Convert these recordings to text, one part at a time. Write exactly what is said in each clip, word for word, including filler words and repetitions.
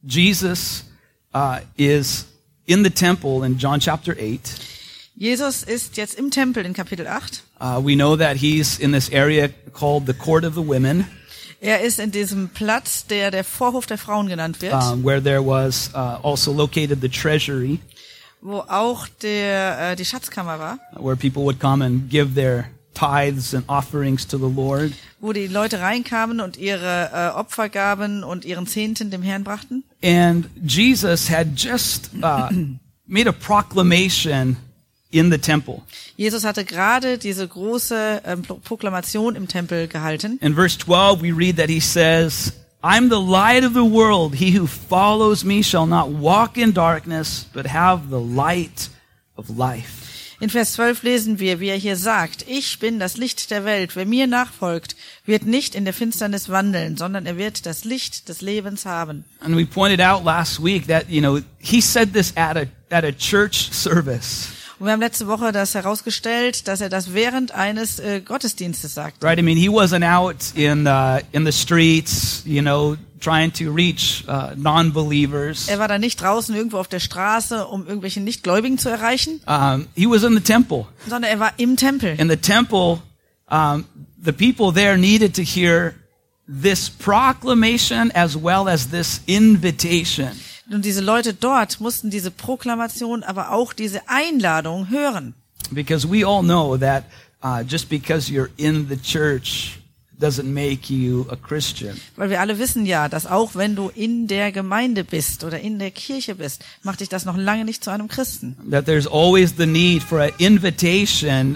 Jesus uh, is in the temple in John chapter eight. Jesus ist jetzt im Tempel in Kapitel acht. Uh, we know that he's in this area called the Court of the Women. Er ist in diesem Platz, der der Vorhof der Frauen genannt wird, Um, where there was uh, also located the treasury, wo auch der äh, die Schatzkammer war, where people would come and give their tithes and offerings to the Lord. wo die Leute reinkamen und ihre äh, Opfergaben und ihren Zehnten dem Herrn brachten. And Jesus had just uh, made a proclamation in the temple. Jesus hatte gerade diese große ähm, Proklamation im Tempel gehalten. In verse twelve, we read that he says, I'm the light of the world. He who follows me shall not walk in darkness, but have the light of life. In Vers zwölf lesen wir, wie er hier sagt, ich bin das Licht der Welt. Wer mir nachfolgt, wird nicht in der Finsternis wandeln, sondern er wird das Licht des Lebens haben. And we pointed out last week that, you know, he said this at a, at a church service. Und wir haben letzte Woche das herausgestellt, dass er das während eines äh, Gottesdienstes sagt. Right? I mean, he wasn't out in uh, in the streets, you know, trying to reach uh, non-believers. Er war da nicht draußen irgendwo auf der Straße, um irgendwelche Nichtgläubigen zu erreichen, Um, he was in the temple. sondern er war im Tempel. In the temple, um, the people there needed to hear this proclamation as well as this invitation. Und diese Leute dort mussten diese Proklamation, aber auch diese Einladung hören. Because we all know that uh, just because you're in the church doesn't make you a Christian. Weil wir alle wissen ja, dass auch wenn du in der Gemeinde bist oder in der Kirche bist, macht dich das noch lange nicht zu einem Christen. That there's always the need for an invitation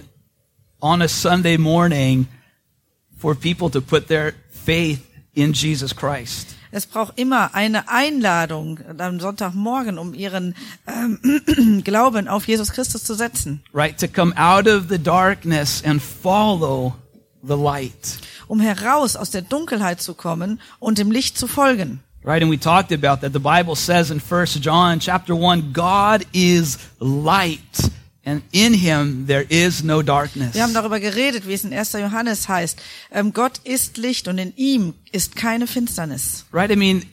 on a Sunday morning for people to put their faith in Jesus Christ. Es braucht immer eine Einladung am Sonntagmorgen, um ihren ähm, Glauben auf Jesus Christus zu setzen. Right? To come out of the darkness and follow the light. Um heraus aus der Dunkelheit zu kommen und dem Licht zu folgen. Right? And we talked about that. The Bible says in First John chapter one, God is light, and in him there is no darkness. Wir haben darüber geredet, wie es in erster Johannes heißt. Ähm, Gott ist Licht und in ihm ist keine Finsternis. Right? I mean,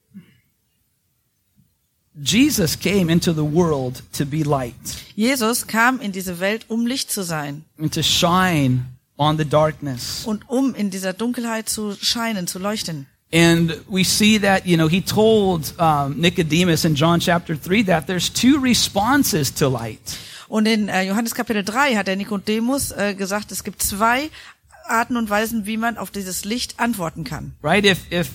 Jesus came into the world to be light Jesus kam in diese Welt, um Licht zu sein and to shine on the darkness. und um in dieser Dunkelheit zu scheinen, zu leuchten. And we see that, you know, he told um, Nicodemus in John chapter three that there's two responses to light. Und in äh, Johannes Kapitel drei hat der Nikodemus äh, gesagt, es gibt zwei Arten und Weisen, wie man auf dieses Licht antworten kann. Right? If if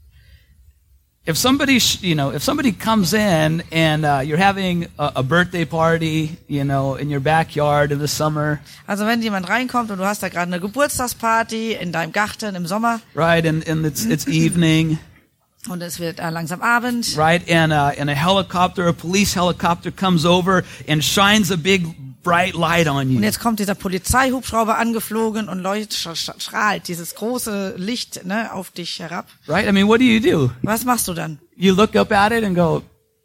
if somebody, sh- you know, if somebody comes in and uh, you're having a, a birthday party, you know, in your backyard in the summer, Also wenn jemand reinkommt und du hast da gerade eine Geburtstagsparty in deinem Garten im Sommer right, and and it's it's evening, und es wird äh, langsam Abend, right, and uh, and a helicopter, a police helicopter comes over and shines a big bright light on und you. jetzt kommt dieser Polizeihubschrauber angeflogen und leuchtet, sch- strahlt dieses große Licht, ne, auf dich herab. Right? I mean, what do you do? Was machst du dann? You look up at it and go,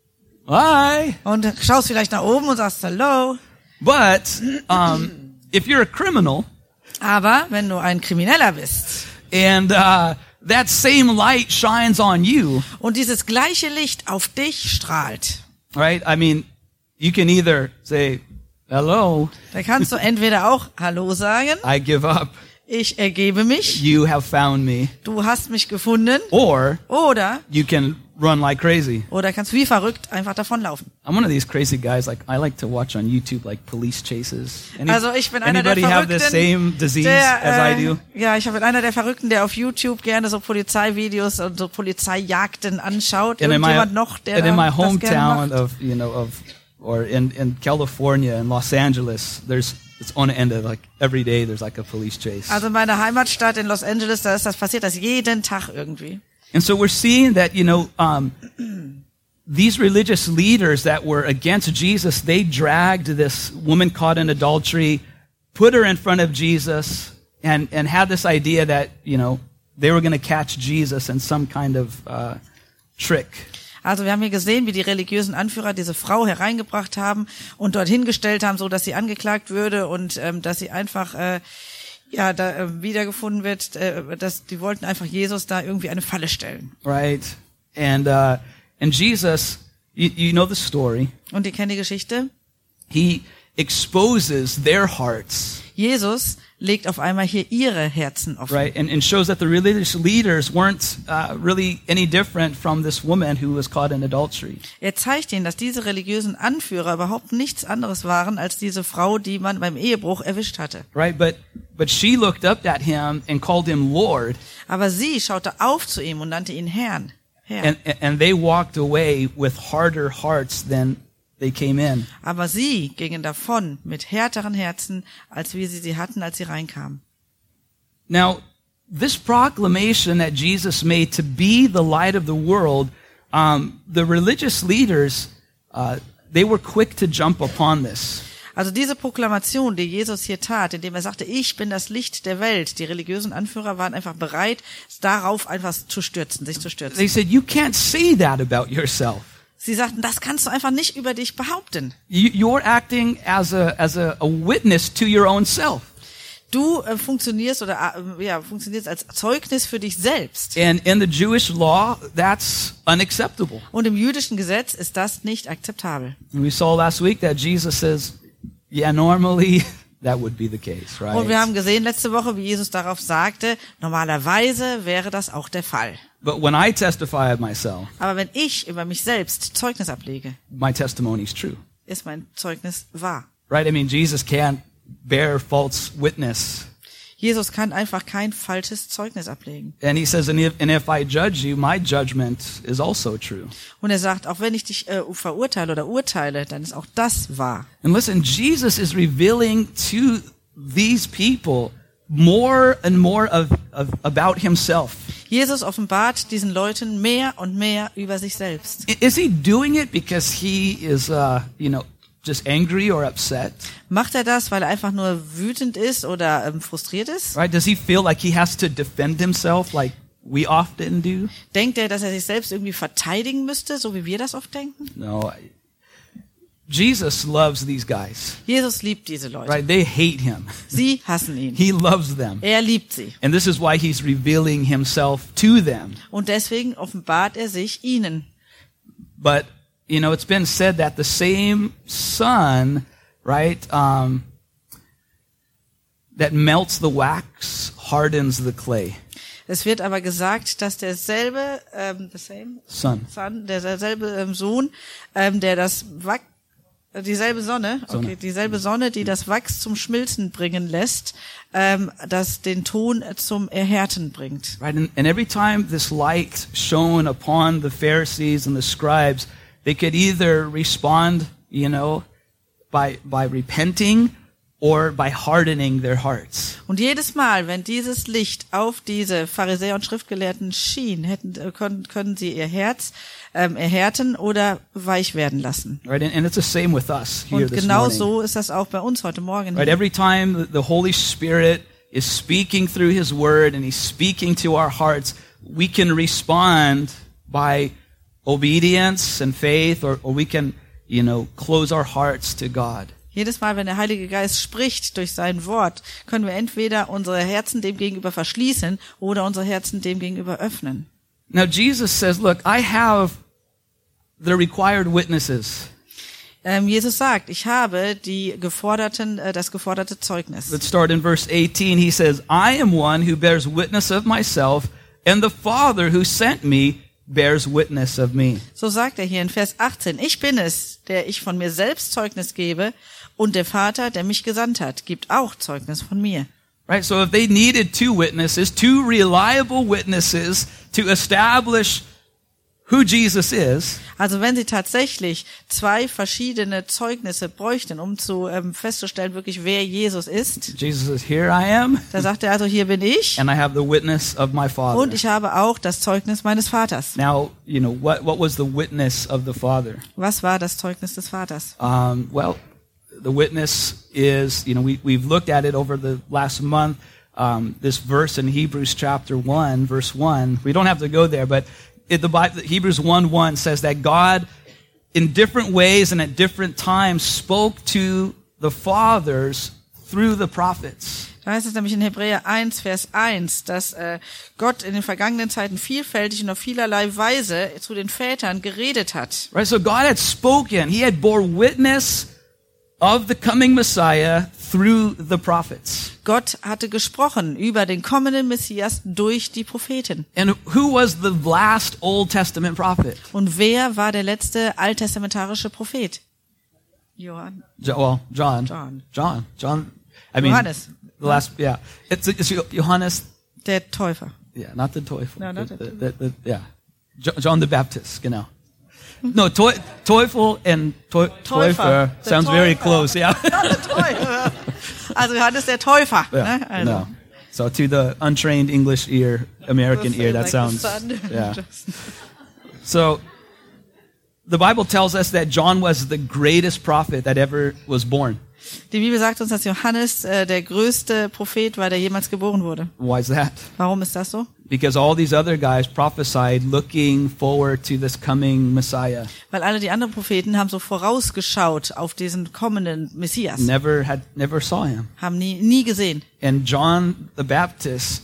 "Hi." Und schaust vielleicht nach oben und sagst Hello. But um, if you're a criminal Aber wenn du ein Krimineller bist and uh, that same light shines on you, und dieses gleiche Licht auf dich strahlt, right? I mean, you can either say, hello, da kannst du entweder auch Hallo sagen, I give up, ich ergebe mich, you have found me, du hast mich gefunden, or oder you can run like crazy. oder kannst wie verrückt einfach davonlaufen. I'm one of these crazy guys, like, I like to watch on YouTube, like, police chases. Any, Also ich bin einer der anybody have the Verrückten, same disease der, as I äh, do? ja, ich bin einer der Verrückten, der auf YouTube gerne so Polizeivideos und so Polizeijagden anschaut. And in my, Irgendjemand noch, der and in my das gerne hometown macht? of, you know, of, or in, in California, in Los Angeles, there's, it's on the end of, like, every day there's like a police chase. Also in meiner Heimatstadt in Los Angeles, da ist das passiert, das jeden Tag irgendwie. And so we're seeing that, you know, um, these religious leaders that were against Jesus, they dragged this woman caught in adultery, put her in front of Jesus, and, and had this idea that, you know, they were going to catch Jesus in some kind of uh, trick. Also wir haben hier gesehen, wie die religiösen Anführer diese Frau hereingebracht haben und dorthin gestellt haben, so dass sie angeklagt würde und ähm, dass sie einfach äh, ja da äh, wiedergefunden wird. Äh, dass die wollten einfach Jesus da irgendwie eine Falle stellen. Right? And uh, And Jesus, you, you know the story. Und ihr kennt die Geschichte. He exposes their hearts. Jesus legt auf einmal hier ihre Herzen offen. Right, and, and shows that the religious leaders weren't uh, really any different from this woman who was caught in adultery. Er zeigt ihnen, dass diese religiösen Anführer überhaupt nichts anderes waren als diese Frau, die man beim Ehebruch erwischt hatte. Right, but but she looked up at him and called him Lord. Aber sie schaute auf zu ihm und nannte ihn Herrn. Herr. And and they walked away with harder hearts than they came in. Aber sie gingen davon mit härteren Herzen, als wie sie sie hatten, als sie reinkamen. Now, this proclamation that Jesus made to be the light of the world, um, the religious leaders, uh, they were quick to jump upon this. Also diese Proklamation, die Jesus hier tat, indem er sagte, ich bin das Licht der Welt, die religiösen Anführer waren einfach bereit, darauf einfach zu stürzen, sich zu stürzen. They said, you can't say that about yourself. Sie sagten, das kannst du einfach nicht über dich behaupten. You, you're acting as a as a, a witness to your own self. Du äh, funktionierst oder äh, ja funktionierst als Zeugnis für dich selbst. And in the Jewish law, that's unacceptable. Und im jüdischen Gesetz ist das nicht akzeptabel. And we saw last week that Jesus says, yeah, normally that would be the case, right? Und wir haben gesehen letzte Woche, wie Jesus darauf sagte, normalerweise wäre das auch der Fall. But when I testify of myself, Aber wenn ich über mich selbst Zeugnis ablege, my testimony is true. ist mein Zeugnis wahr. Right? I mean, Jesus can't bear false witness. Jesus kann einfach kein falsches Zeugnis ablegen. And he says, and if, and if I judge you, my judgment is also true. Und er sagt, auch wenn ich dich äh, verurteile oder urteile, dann ist auch das wahr. And listen, Jesus is revealing to these people more and more of, of about himself. Jesus offenbart diesen Leuten mehr und mehr über sich selbst. Is he doing it because he is, uh, you know, just angry or upset? Macht er das, weil er einfach nur wütend ist oder ähm, frustriert ist? Right? Does he feel like he has to defend himself like we often do? Denkt er, dass er sich selbst irgendwie verteidigen müsste, so wie wir das oft denken? No. Jesus loves these guys. Jesus liebt diese Leute. Right? They hate him. Sie hassen ihn. He loves them. Er liebt sie. And this is why he's revealing himself to them. Und deswegen offenbart er sich ihnen. But, you know, it's been said that the same sun, right, um, that melts the wax hardens the clay. Es wird aber gesagt, dass derselbe, ähm, the same Son. Son, derselbe ähm, Sohn, ähm, der das Wachs, dieselbe Sonne, Sonne, okay, dieselbe Sonne, die das Wachs zum Schmilzen bringen lässt, ähm, das den Ton zum Erhärten bringt. Right, and, and every time this light shone upon the Pharisees and the scribes, they could either respond, you know, by by repenting or by hardening their hearts. Und jedes Mal, wenn dieses Licht auf diese Pharisäer und Schriftgelehrten schien, hätten äh, können, können sie ihr Herz ähm, erhärten oder weich werden lassen. Right, and, and it's the same with us here Und this genau morning. so ist das auch bei uns heute Morgen. Right, every time the Holy Spirit is speaking through His Word and He's speaking to our hearts, we can respond by obedience and faith, or, or we can, you know, close our hearts to God. Jedes Mal, wenn der Heilige Geist spricht durch sein Wort, können wir entweder unsere Herzen dem gegenüber verschließen oder unsere Herzen dem gegenüber öffnen. Now Jesus says, look, I have the required witnesses. Ähm, Jesus sagt, ich habe die geforderten, äh, das geforderte Zeugnis. Let's start in verse eighteen. He says, I am one who bears witness of myself, and the Father who sent me bears witness of me. So sagt er hier in Vers achtzehn, ich bin es, der ich von mir selbst Zeugnis gebe, und der Vater, der mich gesandt hat, gibt auch Zeugnis von mir. Right? So if they needed two witnesses, two reliable witnesses to establish who Jesus is, Also wenn sie tatsächlich zwei verschiedene Zeugnisse bräuchten, um zu ähm, festzustellen, wirklich wer Jesus ist, Jesus says, here I am, da sagt er also, hier bin ich and I have the witness of my Father. und ich habe auch das Zeugnis meines Vaters. Now, you know, what, what was the witness of the Father? Was war das Zeugnis des Vaters? Um, well, the witness is, you know, we, we've looked at it over the last month, um, this verse in Hebrews chapter one, verse one. We don't have to go there, but it, the Bible, Hebrews one one says that God, in different ways and at different times, spoke to the fathers through the prophets. Da heißt es nämlich in Hebräer eins, Vers eins, dass äh, Gott in den vergangenen Zeiten vielfältig und auf vielerlei Weise zu den Vätern geredet hat. Right? So God had spoken. He had bore witness of the coming Messiah through the prophets. Gott hatte gesprochen über den kommenden Messias durch die Propheten. And who was the last Old Testament prophet? Und wer war der letzte alttestamentarische Prophet? Johann. Jo- well, John. John. John. John. I mean, Johannes. the last, yeah. It's, it's Johannes, Der Täufer. yeah, not the Teufel. No, not the, the- the, the, the, yeah. Jo- John the Baptist, genau. No, Teu- Teufel and Teu- Täufer. Täufer Der sounds very Täufer. close, yeah. Der Täufer. Also Johannes der Täufer. Yeah, Ne? Also. no. So to the untrained English ear, American ear, that Like the sounds, sun. yeah. So the Bible tells us that John was the greatest prophet that ever was born. Die Bibel sagt uns, dass Johannes äh, der größte Prophet war, der jemals geboren wurde. Why is that? Warum ist das so? Because all these other guys prophesied looking forward to this coming Messiah. Weil alle die anderen Propheten haben so vorausgeschaut auf diesen kommenden Messias. Never had, never saw him. Haben nie, nie gesehen. And John the Baptist,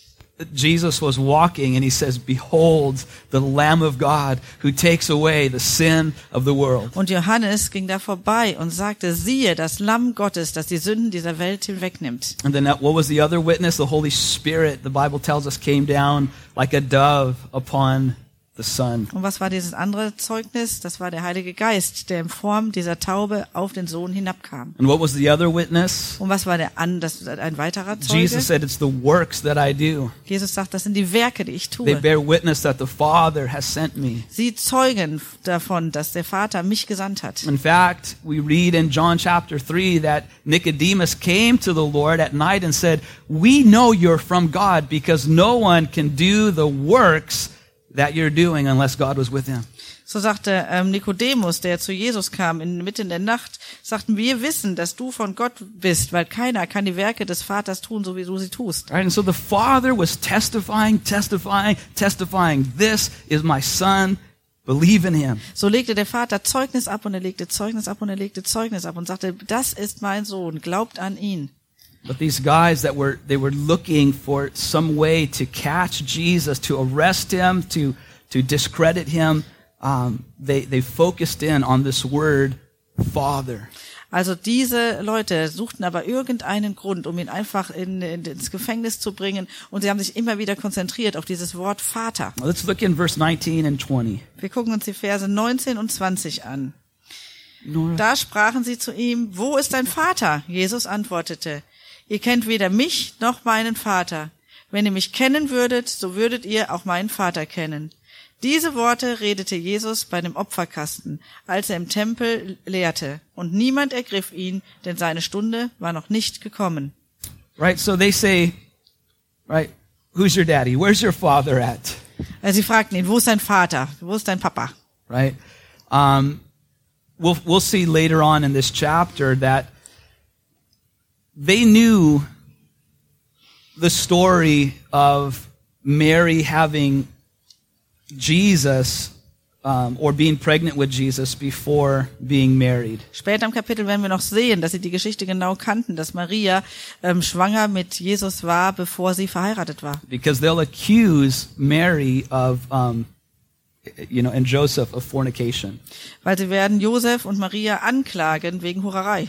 Jesus was walking and he says, "Behold the Lamb of God who takes away the sin of the world." Und Johannes ging da vorbei und sagte, siehe, das Lamm Gottes, das die Sünden dieser Welt hinwegnimmt. And then that, what was the other witness? The Holy Spirit, the Bible tells us, came down like a dove upon the Son. Und was war dieses andere Zeugnis? Das war der Heilige Geist, der in Form dieser Taube auf den Sohn hinabkam. And what was the other witness? Und was war der an, das, ein weiterer Zeuge? Jesus said, "It's the works that I do. Jesus sagt, das sind die Werke, die ich They tue. bear witness that the Father has sent me." Sie zeugen davon, dass der Vater mich gesandt hat. In fact, we read in John chapter three that Nicodemus came to the Lord at night and said, "We know you're from God because no one can do the works that you're doing unless God was with him." So sagte ähm, Nikodemus, der zu Jesus kam in mitten der Nacht, sagten, wir wissen, dass du von Gott bist, weil keiner kann die Werke des Vaters tun, so wie du sie tust. Right? And so the Father was testifying, testifying, testifying, "This is my Son, believe in him." So legte der Vater Zeugnis ab und er legte Zeugnis ab und er legte Zeugnis ab und sagte, das ist mein Sohn, glaubt an ihn. But these guys that were, they were looking for some way to catch Jesus, to arrest him, to, to discredit him, um, they, they focused in on this word, Father. Also diese Leute suchten aber irgendeinen Grund, um ihn einfach in, in, ins Gefängnis zu bringen und sie haben sich immer wieder konzentriert auf dieses Wort Vater. Now let's look in verse nineteen and twenty. Wir gucken uns die Verse neunzehn und zwanzig an. Da sprachen sie zu ihm, wo ist dein Vater? Jesus antwortete, ihr kennt weder mich noch meinen Vater. Wenn ihr mich kennen würdet, so würdet ihr auch meinen Vater kennen. Diese Worte redete Jesus bei dem Opferkasten, als er im Tempel lehrte, und niemand ergriff ihn, denn seine Stunde war noch nicht gekommen. Right, so they say, right, who's your daddy? Where's your father at? Also sie fragten ihn, wo ist dein Vater? Wo ist dein Papa? Right? Um, we'll, we'll see later on in this chapter that they knew the story of Mary having Jesus um, or being pregnant with Jesus before being married. Später im Kapitel werden wir noch sehen, dass sie die Geschichte genau kannten, dass Maria ähm, schwanger mit Jesus war, bevor sie verheiratet war. Because they'll accuse Mary of, um, you know, and Joseph of fornication. Weil sie werden Josef und Maria anklagen wegen Hurerei.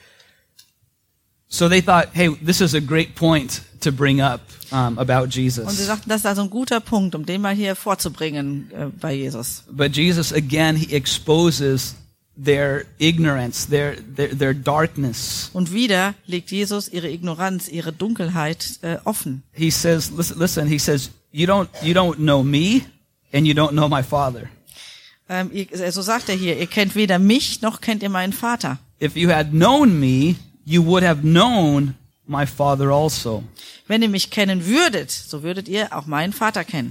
So they thought, hey, this is a great point to bring up um, about Und sie Jesus. sagten, das ist also ein guter Punkt, um den mal hier vorzubringen äh, bei Jesus. But Jesus, again, he exposes their ignorance, their, their, their darkness. Und wieder legt Jesus ihre Ignoranz, ihre Dunkelheit äh, offen. He says, listen, listen, he says, you don't, you don't know me and you don't know my Father. Ähm, ihr, so sagt er hier, ihr kennt weder mich, noch kennt ihr meinen Vater. If you had known me, you would have known my Father also. Wenn ihr mich kennen würdet, so würdet ihr auch meinen Vater kennen.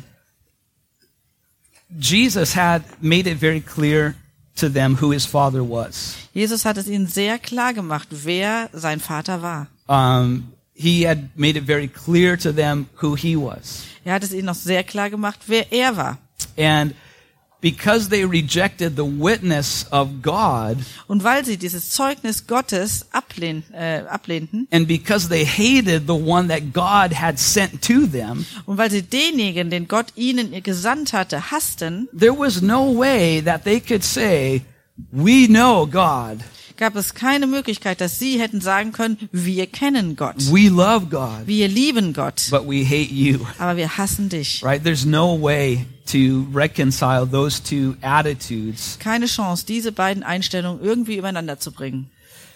Jesus had made it very clear to them who his Father was. Jesus hat es ihnen sehr klar gemacht, wer sein Vater war. Um, he had made it very clear to them who he was. Er hat es ihnen noch sehr klar gemacht, wer er war. And because they rejected the witness of God, Und weil sie dieses Zeugnis Gottes ablehn, äh, ablehnten and because they hated the one that God had sent to them, und weil sie denjenigen, den Gott ihnen gesandt hatte, hassten, there was no way that they could say, we know God, gab es keine Möglichkeit, dass sie hätten sagen können, wir kennen Gott, we love God, wir lieben Gott, but we hate you. aber wir hassen dich. Right? There's no way to reconcile those two attitudes. Keine Chance, diese beiden Einstellungen irgendwie übereinander zu bringen.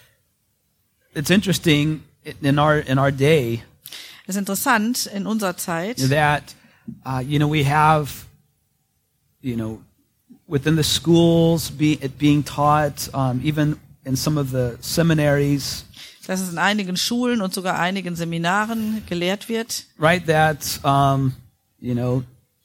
It's interesting in our in our day Es ist interessant in unserer Zeit, that uh, you know we have you know within the schools be, it being taught, um, even in some of the seminaries, dass es in einigen Schulen und sogar einigen Seminaren gelehrt wird, right? That um, you know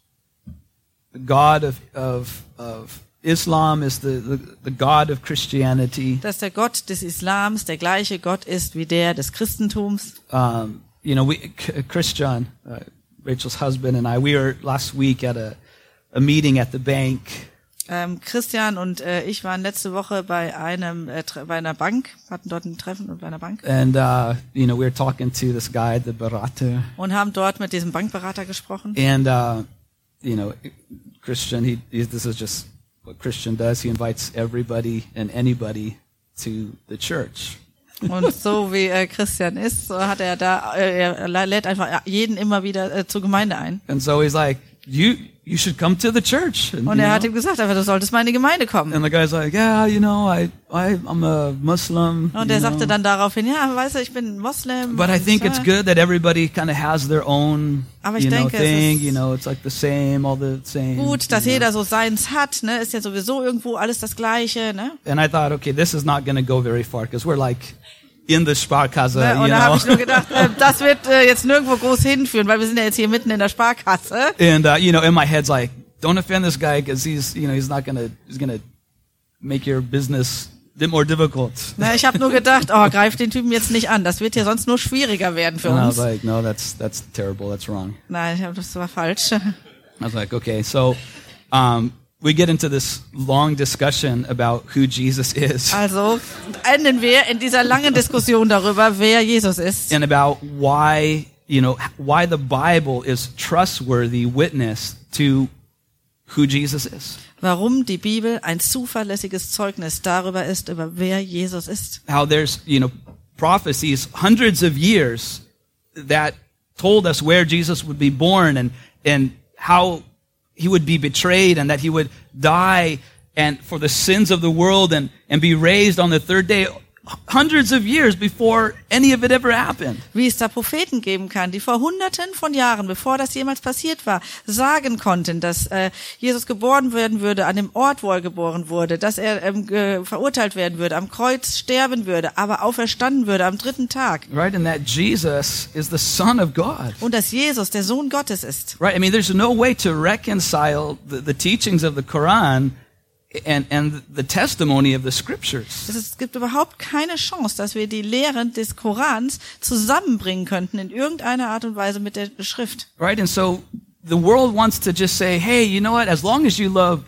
the God of of of Islam is the, the the God of Christianity. dass der Gott des Islams der gleiche Gott ist wie der des Christentums. Um, you know, we Christian, uh, Rachel's husband, and I, we were last week at a a meeting at the bank. Ähm, Christian und äh, ich waren letzte Woche bei einem äh, tre- bei einer Bank, hatten dort ein Treffen bei einer Bank And, uh, you know, we were talking to this guy, the Barata. und haben dort mit diesem Bankberater gesprochen. And, uh, you know, Christian, he, he, this is just what Christian does. He invites everybody and anybody to the church. Und so wie äh, Christian ist, so hat er da, äh, er lädt einfach jeden immer wieder äh, zur Gemeinde ein. And so he's like, you, you should come to the church. And, Und you er hat know, ihm gesagt, aber du solltest mal in die Gemeinde kommen. and the guy's like, yeah, you know, I, I, I'm a Muslim. Und you er sagte know. dann daraufhin, ja, weißt du, ich bin Moslem. But I think und, it's äh, good that everybody kind of has their own, Aber ich you know, denke, es thing. ist You know, it's like the same, all the same. Gut, dass you know. jeder so seins hat, ne, ist ja sowieso irgendwo alles das Gleiche, ne. And I thought, okay, this is not going to go very far because we're like in the Sparkasse, Ne, you und da habe know. ich nur gedacht, äh, das wird äh, jetzt nirgendwo groß hinführen, weil wir sind ja jetzt hier mitten in der Sparkasse. And uh, you know, in my head's like, don't offend this guy because he's, you know, he's not going to, he's going to make your business di- more difficult. Ne, ich habe nur gedacht, oh, greif den Typen jetzt nicht an, das wird ja sonst nur schwieriger werden für And I was uns. like, no, that's that's terrible. That's wrong. Nein, ich hab, das war falsch. I was like, okay, so um, we get into this long discussion about who Jesus is Also enden wir in dieser langen Diskussion darüber, wer Jesus ist and about why, you know, why the Bible is trustworthy witness to who Jesus is. warum die Bibel ein zuverlässiges Zeugnis darüber ist, über wer Jesus ist. How there's, you know, prophecies hundreds of years that told us where Jesus would be born and and how he would be betrayed and that he would die and for the sins of the world and and be raised on the third day, hundreds of years before any of it ever happened. Wie es da Propheten geben kann, die vor hunderten von Jahren, bevor das jemals passiert war, sagen konnten, dass äh, Jesus geboren werden würde an dem Ort, wo er geboren wurde, dass er ähm, ge- verurteilt werden würde, am Kreuz sterben würde, aber auferstanden würde am dritten Tag. Right? And that Jesus is the Son of God. Und dass Jesus der Sohn Gottes ist. Right? I mean, there's no way to reconcile the, the teachings of the Quran and, and the testimony of the scriptures. Es, ist, es gibt überhaupt keine Chance, dass wir die Lehren des Korans zusammenbringen könnten in irgendeiner Art und Weise mit der Schrift. Right? And so the world wants to just say, hey, you know what? As long as you love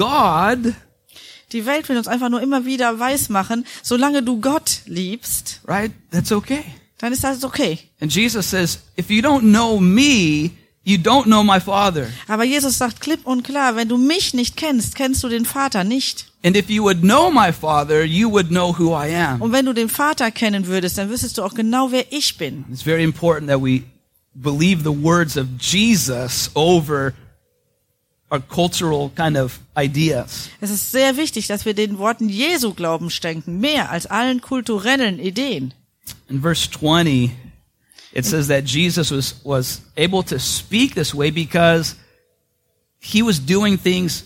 God, Die Welt will uns einfach nur immer wieder weismachen, solange du Gott liebst, right? That's okay. dann ist das okay. And Jesus says, if you don't know me, you don't know my Father. Aber Jesus sagt klipp und klar, wenn du mich nicht kennst, kennst du den Vater nicht. And if you would know my Father, you would know who I am. Und wenn du den Vater kennen würdest, dann wüsstest du auch genau, wer ich bin. It's very important that we believe the words of Jesus over our cultural kind of ideas. Es ist sehr wichtig, dass wir den Worten Jesu Glauben schenken, mehr als allen kulturellen Ideen. In verse twenty, it says that Jesus was, was able to speak this way because he was doing things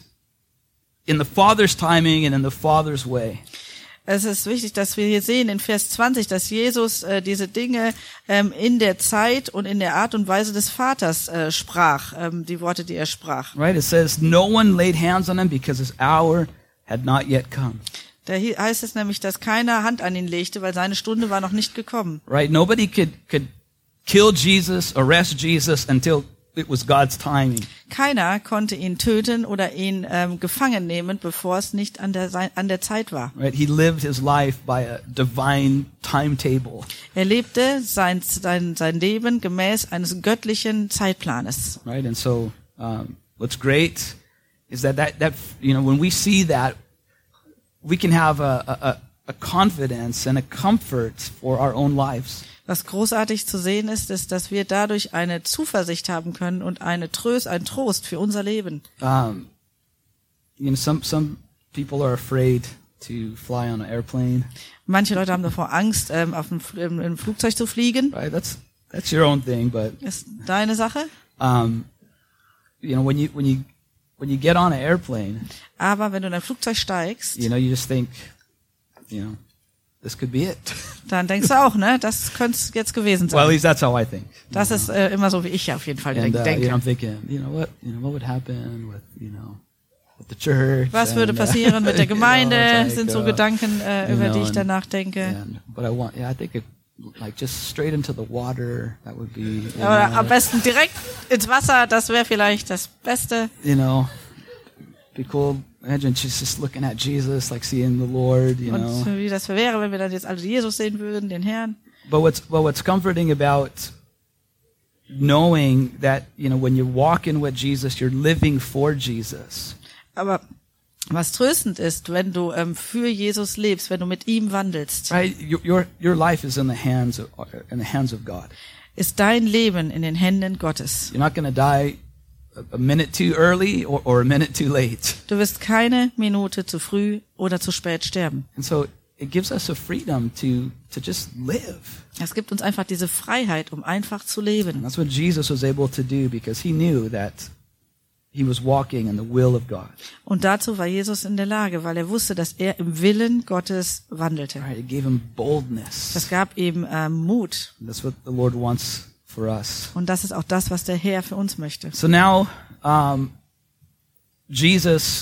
in the Father's timing and in the Father's way. Es ist wichtig, dass wir hier sehen in Vers zwanzig, dass Jesus äh, diese Dinge ähm, in der Zeit und in der Art und Weise des Vaters äh, sprach, ähm, die Worte, die er sprach. Right? It says, no one laid hands on him because his hour had not yet come. Da hi- heißt es nämlich, dass keiner Hand an ihn legte, weil seine Stunde war noch nicht gekommen. Right? Nobody could, could kill Jesus, arrest Jesus until it was God's timing. Keiner konnte ihn töten oder ihn ähm, gefangen nehmen, bevor es nicht an der, an der Zeit war. Right? He lived his life by a divine timetable. Er lebte sein, sein, sein Leben gemäß eines göttlichen Zeitplanes. Right? And so, um, what's great is that, that, that, you know, when we see that, we can have a, a, a confidence and a comfort for our own lives. Was großartig zu sehen ist, ist, dass wir dadurch eine Zuversicht haben können und eine Tröst, ein Trost für unser Leben. Um, you know, some, some people are afraid to fly on an airplane. Manche Leute haben davor Angst, ähm, auf dem, im, im Flugzeug zu fliegen. Right? That's, that's your own thing, but, Ist deine Sache. um, you know, when you, when you, when you get on an airplane, Aber wenn du in ein Flugzeug steigst, you know, you just think, you know, this could be it. dann denkst du auch, ne, das könnte es jetzt gewesen Well, at sein. least that's how I think. Das ist äh, immer so, wie ich auf jeden Fall And, denk- uh, you know, I'm denke. thinking, you know what, you know, what would happen with, you know, with the church? Was würde and, uh, passieren mit der you know, Gemeinde, it's like, sind so uh, Gedanken, äh, you über know, die ich and- danach denke. And, but I want, yeah, I think it, like just straight into the water, that would be, you Aber know, am besten direkt ins Wasser, das wäre vielleicht das Beste. you know, be cool. Imagine she's just looking at Jesus, like seeing the Lord, you know. Und wie das wäre, wenn wir dann jetzt alle Jesus sehen würden, den Herrn. But what's, but what's comforting about knowing that, you know, when you're walking with Jesus, you're living for Jesus. Aber was tröstend ist, wenn du ähm, für Jesus lebst, wenn du mit ihm wandelst, Right? Your, your, your life is in the hands of, in the hands of God. ist dein Leben in den Händen Gottes. You're not going to die a, a minute too early or, or a minute too late. Du wirst keine Minute zu früh oder zu spät sterben. And so it gives us a freedom to, to just live. Es gibt uns einfach diese Freiheit, um einfach zu And leben. that's what Jesus was able to do because he knew that he was walking in the will of God. Und dazu war Jesus in der Lage, weil er wusste, dass er im Willen Gottes wandelte. Right? It gave him boldness. Das gab ihm ähm, Mut. And that's what the Lord wants for us. Und das ist auch das, was der Herr für uns möchte. So now, um, Jesus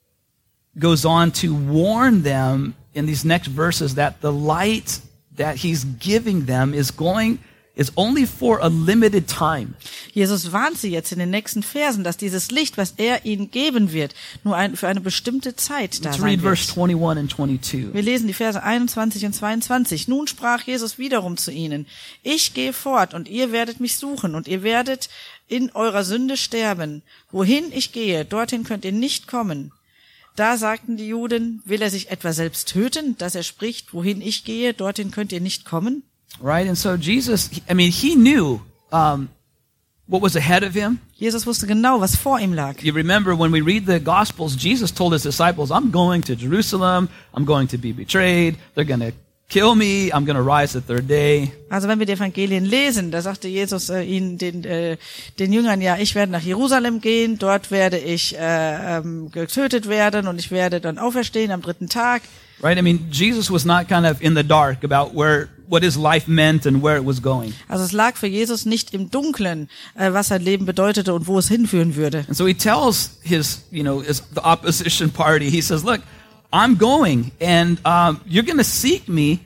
goes on to warn them in these next verses that the light that he's giving them is going, is only for a limited time. Jesus warnt sie jetzt in den nächsten Versen, dass dieses Licht, was er ihnen geben wird, nur ein, für eine bestimmte Zeit da Let's sein read verse wird. twenty-one and twenty-two. Wir lesen die Verse einundzwanzig und zweiundzwanzig. Nun sprach Jesus wiederum zu ihnen: Ich gehe fort, und ihr werdet mich suchen, und ihr werdet in eurer Sünde sterben. Wohin ich gehe, dorthin könnt ihr nicht kommen. Da sagten die Juden: Will er sich etwa selbst töten, dass er spricht: Wohin ich gehe, dorthin könnt ihr nicht kommen? Right? And so Jesus, I mean, he knew um, what was ahead of him. Jesus wusste genau, was vor ihm lag. You remember when we read the Gospels, Jesus told his disciples, I'm going to Jerusalem, I'm going to be betrayed, they're going to kill me, I'm going to rise the third day. Also wenn wir die Evangelien lesen, da sagte Jesus äh, ihnen, den, äh, den Jüngern, ja, ich werde nach Jerusalem gehen, dort werde ich äh, ähm, getötet werden und ich werde dann auferstehen am dritten Tag. Right? I mean, Jesus was not kind of in the dark about where, what his life meant and where it was going. Also es lag für Jesus nicht im Dunkeln, äh, was sein Leben bedeutete und wo es hinführen würde. And so he tells his, you know, his, the opposition party, he says, look, I'm going and um, you're going to seek me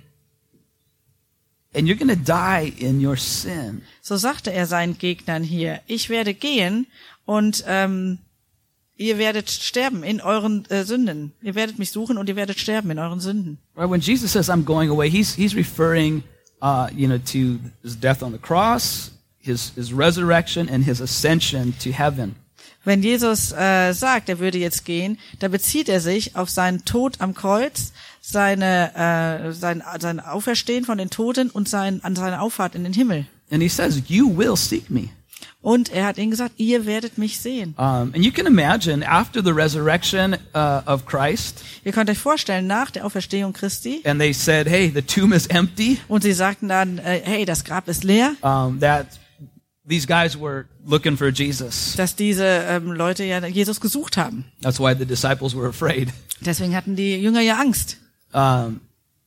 and you're going to die in your sin. So sagte er seinen Gegnern hier: Ich werde gehen und ähm, ihr werdet sterben in euren äh, Sünden. Ihr werdet mich suchen und ihr werdet sterben in euren Sünden. Right? When Jesus says, I'm going away, he's, he's referring, uh, you know, to his death on the cross, his, his resurrection and his ascension to heaven. Wenn Jesus äh, sagt, er würde jetzt gehen, da bezieht er sich auf seinen Tod am Kreuz, seine, äh, sein, sein Auferstehen von den Toten und sein, an seine Auffahrt in den Himmel. And he says, you will seek me. Und er hat ihnen gesagt, ihr werdet mich sehen. Um, and you can imagine after the resurrection uh, of Christ, Ihr könnt euch vorstellen, nach der Auferstehung Christi, and they said, hey, the tomb is empty, und sie sagten dann, äh, hey, das Grab ist leer, um, that these guys were looking for Jesus. dass diese ähm, Leute ja Jesus gesucht haben. That's why the disciples were afraid. Deswegen hatten die Jünger ja Angst. Um,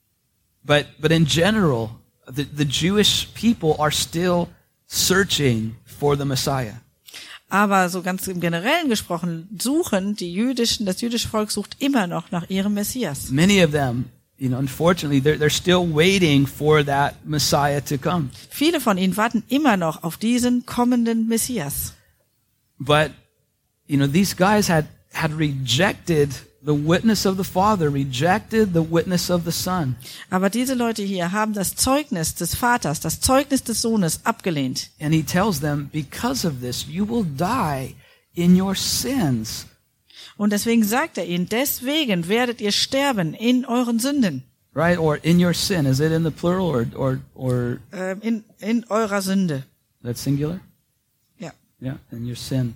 but but in general, the, the Jewish people are still searching for the Messiah. Aber so ganz im Generellen gesprochen, suchen die jüdischen, das jüdische Volk sucht immer noch nach ihrem Messias. Many of them, you know, unfortunately, they're, they're still waiting for that Messiah to come. Viele von ihnen warten immer noch auf diesen kommenden Messias. But, you know, these guys had, had rejected the witness of the Father, rejected the witness of the Son. Aber diese Leute hier haben das Zeugnis des Vaters, das Zeugnis des Sohnes abgelehnt. And he tells them, because of this, you will die in your sins. Und deswegen sagt er ihnen, deswegen werdet ihr sterben in euren Sünden. Right? Or in your sin. Is it in the plural or, or, or? Ähm, in, in eurer Sünde. That's singular? Ja. Yeah, in your sin.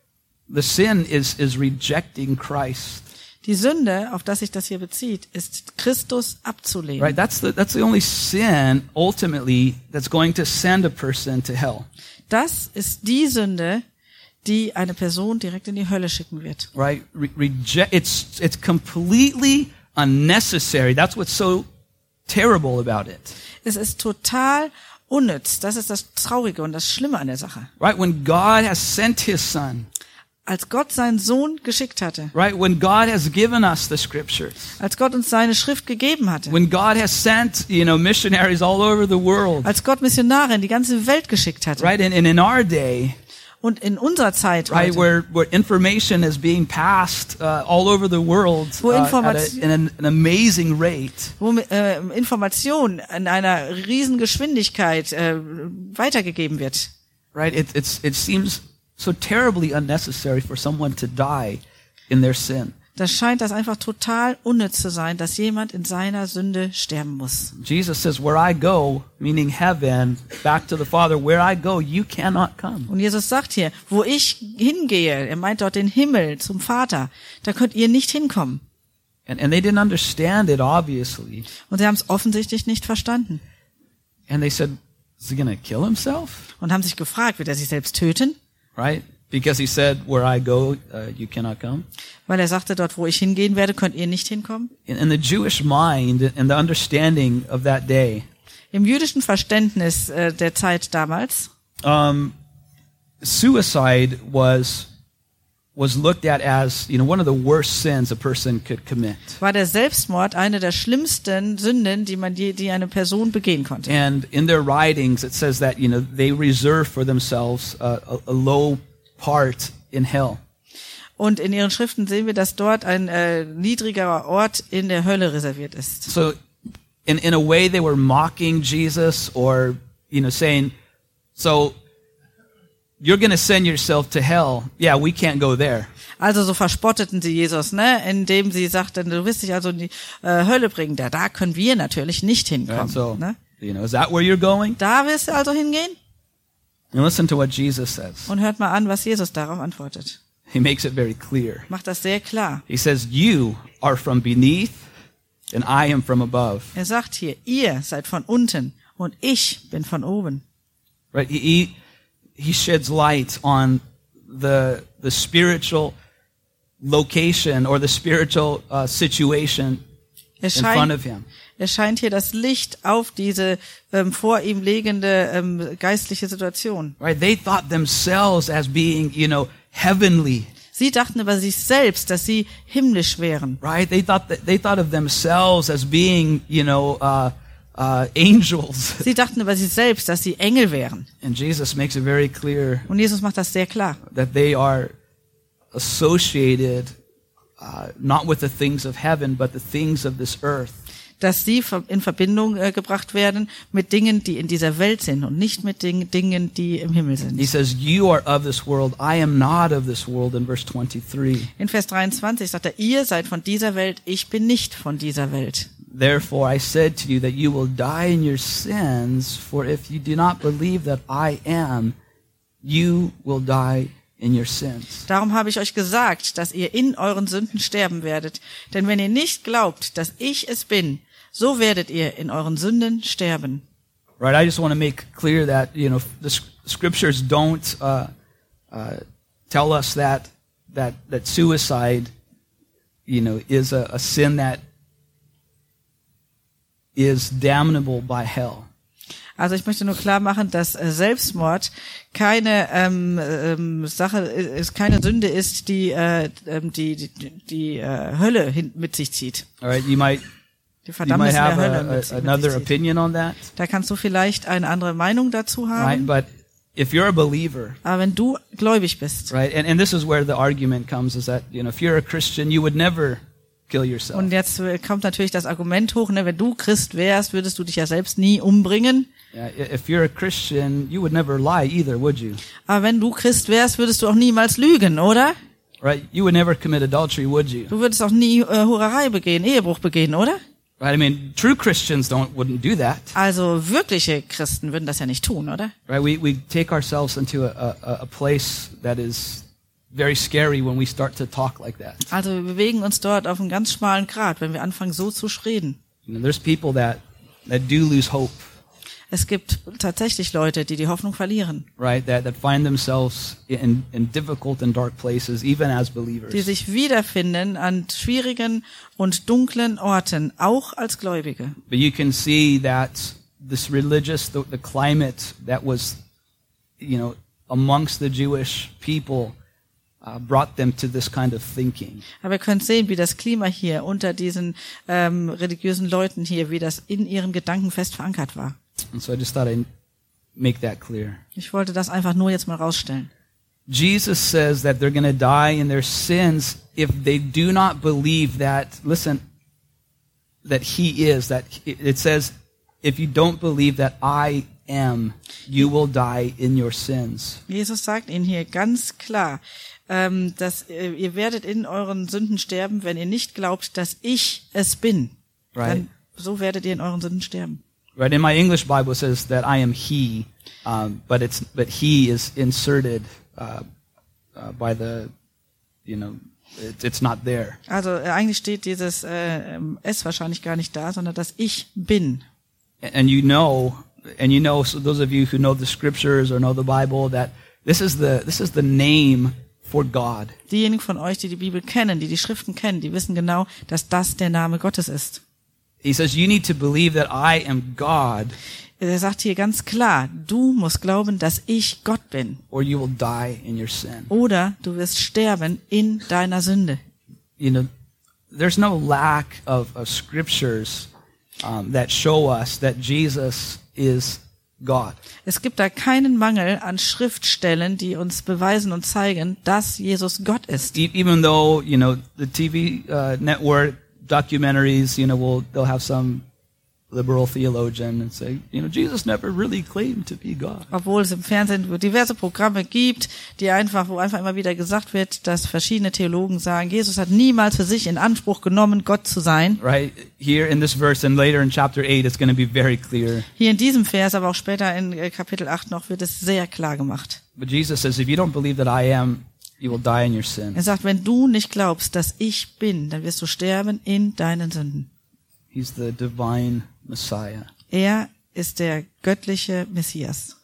The sin is, is rejecting Christ. Die Sünde, auf das sich das hier bezieht, ist Christus abzulehnen. Right? That's the, that's the only sin ultimately that's going to send a person to hell. Das ist die Sünde, die eine Person direkt in die Hölle schicken wird. Right? Re- reject, it's, it's completely unnecessary. That's what's so terrible about it. Es ist total unnütz. Das ist das Traurige und das Schlimme an der Sache. Right? When God has sent his son. Als Gott seinen Sohn geschickt hatte. Right? When God has given us the scriptures. Als Gott uns seine Schrift gegeben hatte. When God has sent, you know, missionaries all over the world. Als Gott Missionare in die ganze Welt geschickt hatte. Right? And, and in our day. Und in unserer Zeit right, heute, where, where information is being passed uh, all over the world wo uh, Informat- at a, in an, an amazing rate. wo äh, Information in einer riesen Geschwindigkeit äh, weitergegeben wird. Right? It, it's, it seems so terribly unnecessary for someone to die in their sin. Das scheint das einfach total unnütz zu sein, dass jemand in seiner Sünde sterben muss. Jesus says, where I go, meaning heaven, back to the Father, where I go, you cannot come. Und Jesus sagt hier, wo ich hingehe, er meint dort den Himmel zum Vater, da könnt ihr nicht hinkommen. And, and they didn't understand it, obviously. Und sie haben es offensichtlich nicht verstanden. And they said, is he going to kill himself? Und haben sich gefragt, wird er sich selbst töten? Right? Because he said, where I go, uh, you cannot come. Weil er sagte, dort wo ich hingehen werde, könnt ihr nicht hinkommen. In, in the Jewish mind and the understanding of that day, im jüdischen Verständnis äh, der Zeit damals, um, suicide was was looked at as, you know, one of the worst sins a person could commit. war der Selbstmord eine der schlimmsten Sünden, die man die, die eine Person begehen konnte. And in their writings, it says that, you know, they reserve for themselves a, a, a low part in hell. Und in ihren Schriften sehen wir, dass dort ein äh, niedrigerer Ort in der Hölle reserviert ist. So, in in a way, they were mocking Jesus, or you know, saying, "So, you're going to send yourself to hell? Yeah, we can't go there." Also so verspotteten sie Jesus, ne, indem sie sagten, du wirst dich also in die äh, Hölle bringen. Da, da können wir natürlich nicht hinkommen. And so, ne? you know, is that where you're going? Da wirst du also hingehen? And listen to what Jesus says. Und hört mal an, was Jesus darauf antwortet. He makes it very clear. Macht das sehr klar. He says, "You are from beneath, and I am from above." Er sagt hier, ihr seid von unten und ich bin von oben. Right? He he, he sheds light on the the spiritual location or the spiritual uh, situation Er in front scheint, of him. er scheint hier das Licht auf diese ähm, vor ihm liegende ähm, geistliche Situation. Right? They thought themselves as being, you know, heavenly. Sie dachten über sich selbst, dass sie himmlisch wären. Right? They thought that they thought of themselves as being, you know, uh, uh, angels. Sie dachten über sich selbst, dass sie Engel wären. And Jesus makes it very clear Und Jesus macht das sehr klar. that they are associated uh, not with the things of heaven, but the things of this earth. Dass sie in Verbindung äh, gebracht werden mit Dingen, die in dieser Welt sind und nicht mit den Dingen, die im Himmel sind. He says, "You are of this world. I am not of this world." In verse twenty-three. In Vers dreiundzwanzig sagt er, ihr seid von dieser Welt, ich bin nicht von dieser Welt. "Therefore I said to you that you will die in your sins, for if you do not believe that I am, you will die in your sins." Darum habe ich euch gesagt, dass ihr in euren Sünden sterben werdet. Denn wenn ihr nicht glaubt, dass ich es bin, so werdet ihr in euren Sünden sterben. Right? I just want to make clear that, you know, the scriptures don't uh, uh, tell us that that that suicide, you know, is a, a sin that is damnable by hell. Also ich möchte nur klar machen, dass äh, Selbstmord keine ähm, ähm, Sache ist, keine Sünde ist, die äh, die die, die äh, Hölle hin, mit sich zieht. All right, you might Die you Verdammnis might in der have Hölle a, mit, a, sich- mit another sich zieht. opinion on that, Da kannst du vielleicht eine andere Meinung dazu right? haben. But if you're a believer, Aber wenn du gläubig bist, right, and, and this is where the argument comes, is that, you know, if you're a Christian, you would never kill yourself. und jetzt äh, kommt natürlich das Argument hoch, ne, wenn du Christ wärst, würdest du dich ja selbst nie umbringen. Yeah, if you're a Christian, you would never lie either, would you? Aber wenn du Christ wärst, würdest du auch niemals lügen, oder? Right? You would never commit adultery, would you? Du würdest auch nie äh, Hurerei begehen, Ehebruch begehen, oder? Right? I mean, true Christians don't wouldn't do that. Also wirkliche Christen würden das ja nicht tun, oder? Right? We we take ourselves into a, a, a place that is very scary when we start to talk like that. Also wir bewegen uns dort auf einen ganz schmalen Grat, wenn wir anfangen so zu reden. You know, there's people that that do lose hope, Es gibt tatsächlich Leute, die die Hoffnung verlieren, right? That that find themselves in in difficult and dark places, even as die believers. sich wiederfinden an schwierigen und dunklen Orten, auch als Gläubige. But you can see that this religious, the, the climate that was, you know, amongst the Jewish people, uh, brought them to this kind of thinking. Aber ihr könnt sehen, wie das Klima hier unter diesen ähm, religiösen Leuten hier, wie das in ihren Gedanken fest verankert war. And so I just thought I'd make that clear. Ich wollte das einfach nur jetzt mal rausstellen. Jesus says that they're going to die in their sins if they do not believe that, listen, that he is, that it says, if you don't believe that I am, you will die in your sins. Jesus sagt ihnen hier ganz klar, ähm, dass äh, ihr werdet in euren Sünden sterben, wenn ihr nicht glaubt, dass ich es bin. Right. Dann, so werdet ihr in euren Sünden sterben. Right, in my English Bible it says that I am he, um, but it's but he is inserted uh, uh, by the, you know, it, it's not there. Also äh, eigentlich steht dieses äh, ähm, S wahrscheinlich gar nicht da, sondern das Ich bin. And you know, and you know, so those of you who know the scriptures or know the Bible, that this is the this is the name for God. Diejenigen von euch, die die Bibel kennen, die die Schriften kennen, die wissen genau, dass das der Name Gottes ist. He says you need to believe that I am God, Er sagt hier ganz klar, du musst glauben, dass ich Gott bin. or you will die in your sin. Oder du wirst sterben in deiner Sünde. You know, there's no lack of, of scriptures um, that show us that Jesus is God. Es gibt da keinen Mangel an Schriftstellen, die uns beweisen und zeigen, dass Jesus Gott ist. E- Even though, you know, the T V uh, network documentaries, you know, will they'll have some liberal theologian and say, you know, Jesus never really claimed to be God. Obwohl es im Fernsehen diverse Programme gibt, die einfach, wo einfach immer wieder gesagt wird, dass verschiedene Theologen sagen, Jesus hat niemals für sich in Anspruch genommen, Gott zu sein. Right here in this verse and later in chapter eight, it's going to be very clear. Hier in diesem Vers, aber auch später in äh, Kapitel acht noch, wird es sehr klar gemacht. But Jesus says, if you don't believe that I am, you will die in your sin. Er sagt, wenn du nicht glaubst, dass ich bin, dann wirst du sterben in deinen Sünden. He's the divine Messiah. Er ist der göttliche Messias.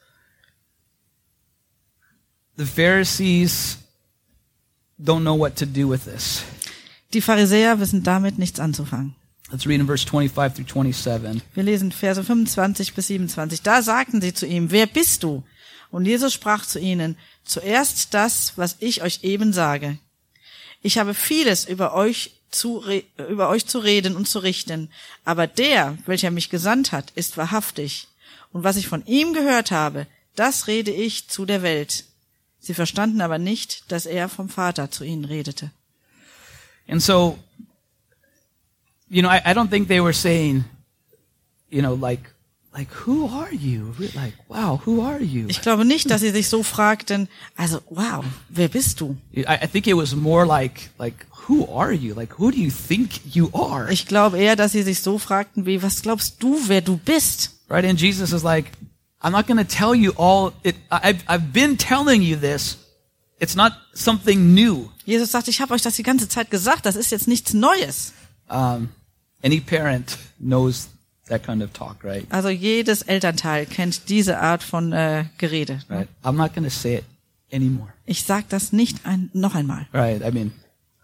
The Pharisees don't know what to do with this. Die Pharisäer wissen damit nichts anzufangen. Let's read in verse twenty-five through twenty-seven. Wir lesen Verse fünfundzwanzig bis siebenundzwanzig. Da sagten sie zu ihm, wer bist du? Und Jesus sprach zu ihnen, zuerst das, was ich euch eben sage. Ich habe vieles über euch zu, re- über euch zu reden und zu richten, aber der, welcher mich gesandt hat, ist wahrhaftig. Und was ich von ihm gehört habe, das rede ich zu der Welt. Sie verstanden aber nicht, dass er vom Vater zu ihnen redete. And so, you know, I, I don't think they were saying, you know, like, like, who are you? Like, wow, who are you? Ich glaube nicht, dass sie sich so fragten, also, wow, wer bist du? I, I think it was more like, like, who are you? Like, who do you think you are? Ich glaube eher, dass sie sich so fragten wie, was glaubst du, wer du bist? Right? And Jesus is like, I'm not going to tell you all, it, I've, I've been telling you this. It's not something new. Jesus sagt, ich habe euch das die ganze Zeit gesagt, das ist jetzt nichts Neues. Um, any parent knows that kind of talk, right? Also jedes Elternteil kennt diese Art von äh, Gerede. Right? I'm not going to say it anymore. Ich sag das nicht ein, noch einmal. Right? I mean,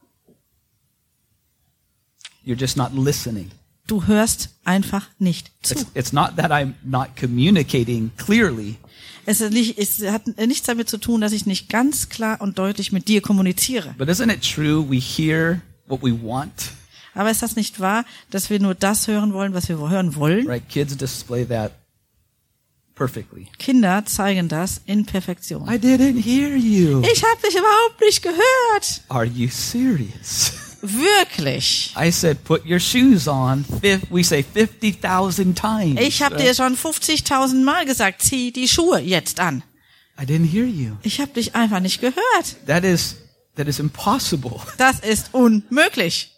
you're just not listening. Du hörst einfach nicht zu. It's, it's not that I'm not communicating clearly. Es, ist nicht, es hat nichts damit zu tun, dass ich nicht ganz klar und deutlich mit dir kommuniziere. But isn't it true we hear what we want? Aber ist das nicht wahr, dass wir nur das hören wollen, was wir hören wollen? Right? Kids display that perfectly. Kinder zeigen das in Perfektion. I didn't hear you. Ich habe dich überhaupt nicht gehört. Are you serious? Wirklich. I said, put your shoes on. Fif- we say fifty thousand times. Ich habe dir schon fünfzigtausend Mal gesagt, zieh die Schuhe jetzt an. I didn't hear you. Ich habe dich einfach nicht gehört. That is, that is impossible. Das ist unmöglich.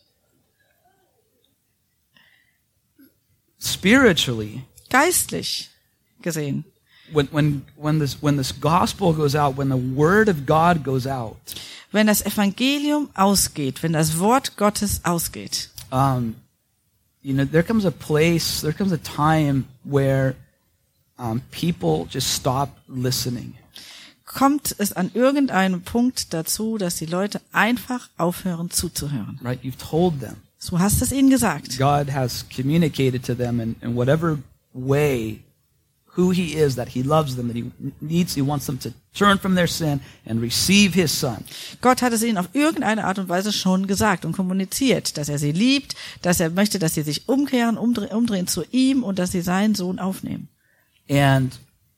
Spiritually, Geistlich gesehen. when, when, when this, when this gospel goes out, when the word of God goes out, Wenn das Evangelium ausgeht, wenn das Wort Gottes ausgeht, um, you know, there comes a place, there comes a time where um, people just stop listening. kommt es an irgendeinem Punkt dazu, dass die Leute einfach aufhören zuzuhören. Right? You've told them. Du hast es ihnen gesagt. God has communicated to them in, in whatever way who he is, that he loves them, that he needs, he wants them to turn from their sin and receive his son. Gott hat es ihnen auf irgendeine Art und Weise schon gesagt und kommuniziert, dass er sie liebt, dass er möchte, dass sie sich umkehren, umdrehen, umdrehen zu ihm und dass sie seinen Sohn aufnehmen. And,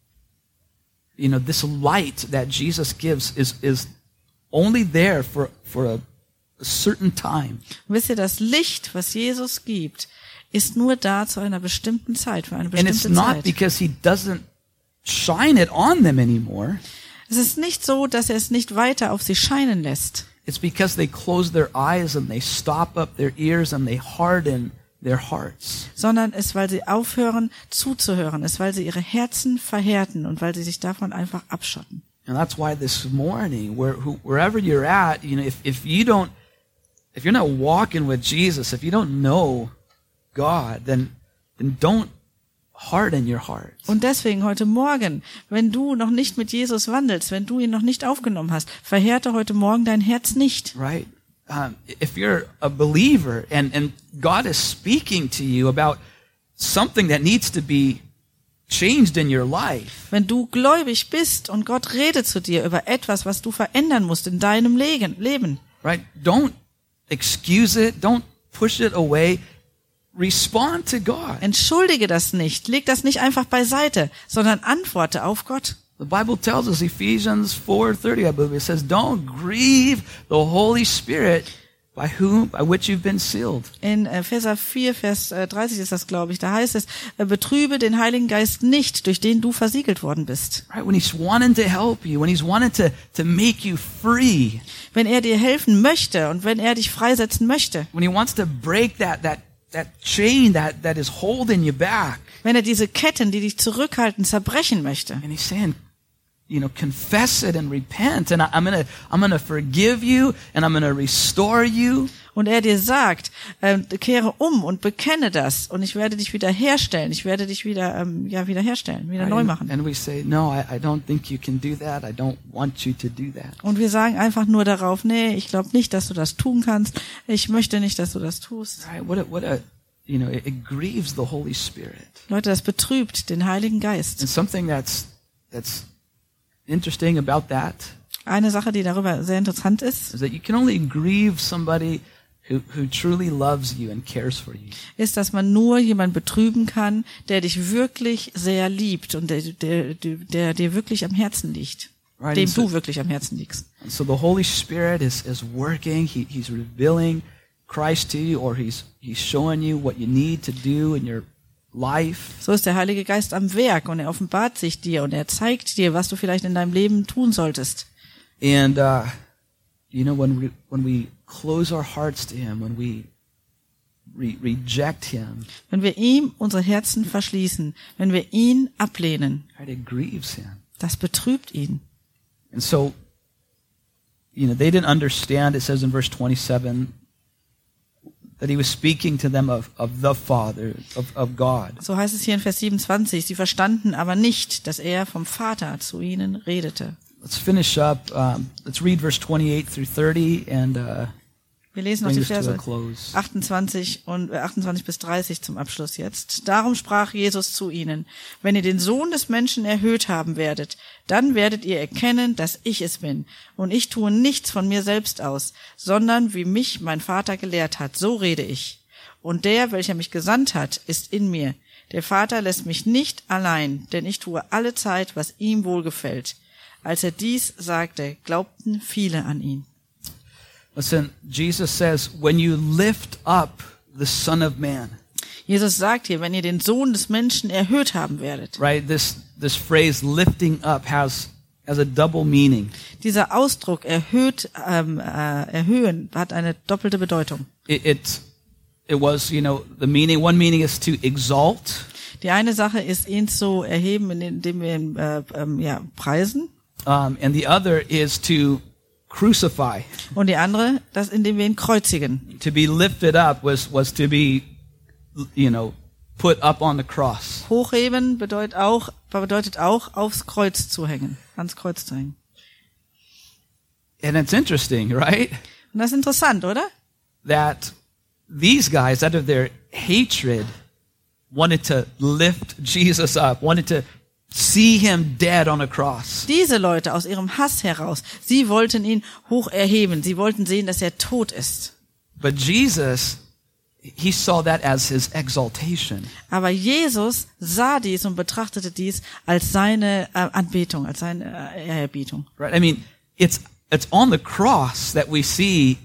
you know, this light that Jesus gives is, is only there for, for a, a certain time. Und wisst ihr, das Licht, was Jesus gibt, ist nur da zu einer bestimmten Zeit, für eine And it's bestimmte not Zeit. because he doesn't shine it on them anymore. Es ist nicht so, dass er es nicht weiter auf sie scheinen lässt. It's because they close their eyes and they stop up their ears and they harden their hearts. Sondern es, weil sie aufhören zuzuhören, es, weil sie ihre Herzen verhärten und weil sie sich davon einfach abschotten. And that's why this morning, where, who, wherever you're at, you know, if, if you don't, if you're not walking with Jesus, if you don't know God, then, then don't harden your heart. Und deswegen heute Morgen, wenn du noch nicht mit Jesus wandelst, wenn du ihn noch nicht aufgenommen hast, verhärte heute Morgen dein Herz nicht. Right? Um, if you're a believer and, and God is speaking to you about something that needs to be changed in your life, Wenn du gläubig bist und Gott redet zu dir über etwas, was du verändern musst in deinem Legen- Leben, right? Don't excuse it. Don't push it away. Respond to God. entschuldige das nicht, leg das nicht einfach beiseite, sondern antworte auf Gott. The Bible tells us, Ephesians four thirty, I believe, it says, don't grieve the Holy Spirit by whom, by which you've been sealed. In Epheser vier, Vers dreißig ist das, glaube ich, da heißt es, betrübe den Heiligen Geist nicht, durch den du versiegelt worden bist. Right? When he's wanting to help you, when he's wanting to, to make you free, Wenn er dir helfen möchte und wenn er dich freisetzen möchte, when he wants to break that, that, that chain that, that is holding you back, wenn er diese Ketten, die dich zurückhalten, zerbrechen möchte, and he's saying, you know, confess it and repent, and I, I'm gonna, I'm gonna forgive you, and I'm gonna restore you. und er dir sagt, äh, kehre um und bekenne das und ich werde dich wieder herstellen, ich werde dich wieder, ähm, ja, wieder herstellen, wieder neu And, machen. and we say, no, I, I don't think you can do that. I don't want you to do that. Und wir sagen einfach nur darauf, nee, ich glaube nicht, dass du das tun kannst, ich möchte nicht, dass du das tust. Right? What a, what a, you know, it, it grieves the Holy Spirit. Leute, das betrübt den Heiligen Geist. And something that's, that's interesting about that Eine Sache, die darüber sehr interessant ist, is that you can only grieve somebody who, who truly loves you and cares for you. ist, dass man nur jemanden betrüben kann, der dich wirklich sehr liebt und der, der, der, der dir wirklich am Herzen liegt. Right? Dem And so, du wirklich am Herzen liegst. and so the Holy Spirit is, is working. He, he's revealing Christ to you, or he's, he's showing you what you need to do in your life. So ist der Heilige Geist am Werk und er offenbart sich dir und er zeigt dir, was du vielleicht in deinem Leben tun solltest. And, uh, you know, when we, when we close our hearts to him, when we re- reject him, Wenn wir ihm unsere Herzen verschließen, wenn wir ihn ablehnen, right, it grieves him. das betrübt ihn. And so, you know, they didn't understand, it says in verse twenty-seven, that he was speaking to them of, of the Father, of, of God. So heißt es hier in Vers siebenundzwanzig, sie verstanden aber nicht, dass er vom Vater zu ihnen redete. Let's finish up. Um, let's read verse twenty-eight through thirty and uh, Wir lesen noch bring die this to a Verse close. achtundzwanzig und äh, achtundzwanzig bis dreißig zum Abschluss jetzt. Darum sprach Jesus zu ihnen: Wenn ihr den Sohn des Menschen erhöht haben werdet, dann werdet ihr erkennen, dass ich es bin. Und ich tue nichts von mir selbst aus, sondern wie mich mein Vater gelehrt hat, so rede ich. Und der, welcher mich gesandt hat, ist in mir. Der Vater lässt mich nicht allein, denn ich tue alle Zeit, was ihm wohlgefällt. Als er dies sagte, glaubten viele an ihn. Listen, Jesus says, when you lift up the Son of Man. Jesus sagt hier, wenn ihr den Sohn des Menschen erhöht haben werdet. Right, this this phrase lifting up has has a double meaning. Dieser Ausdruck erhöht, ähm, äh, erhöhen hat eine doppelte Bedeutung. It, it it was, you know, the meaning. One meaning is to exalt. Die eine Sache ist, ihn zu erheben, indem wir ihn äh, ähm, ja, preisen. Um, and the other is to crucify. Und die andere, das, indem wir ihn kreuzigen. To be lifted up was was to be, you know, put up on the cross. Hochheben bedeutet auch, bedeutet auch aufs Kreuz zu hängen, ans Kreuz zu hängen. And it's interesting, right? Und das ist interessant, oder? That these guys, out of their hatred, wanted to lift Jesus up, wanted to see him dead on a cross. Diese Leute aus ihrem Hass heraus, sie wollten ihn hoch erheben, sie wollten sehen, dass er tot ist. But Jesus, he saw that as his exaltation. Aber Jesus sah dies und betrachtete dies als seine äh, Anbetung, als seine äh, Ehrerbietung. Right? I mean, it's it's on the cross that we see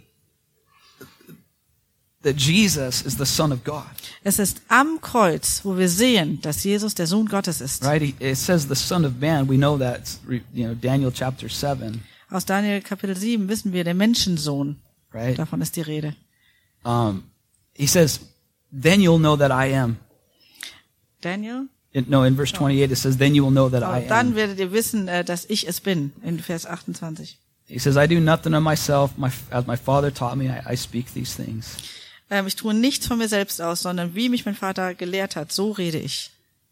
that Jesus is the Son of God. Es ist am Kreuz, wo wir sehen, dass Jesus der Sohn Gottes ist. Right? It says the Son of Man. We know that. It's, you know, Daniel chapter seven. Aus Daniel Kapitel sieben wissen wir, der Menschensohn. Right? Davon ist die Rede. Um, he says, "Then you'll know that I am." Daniel? In, no, in verse twenty-eight it says, "Then you will know that I Und dann am." werdet ihr wissen, dass ich es bin, in Vers achtundzwanzig. He says, "I do nothing of myself. My, as my Father taught me, I, I speak these things." Ähm, ich tue nichts von mir selbst aus, sondern wie mich mein Vater gelehrt hat, so rede ich.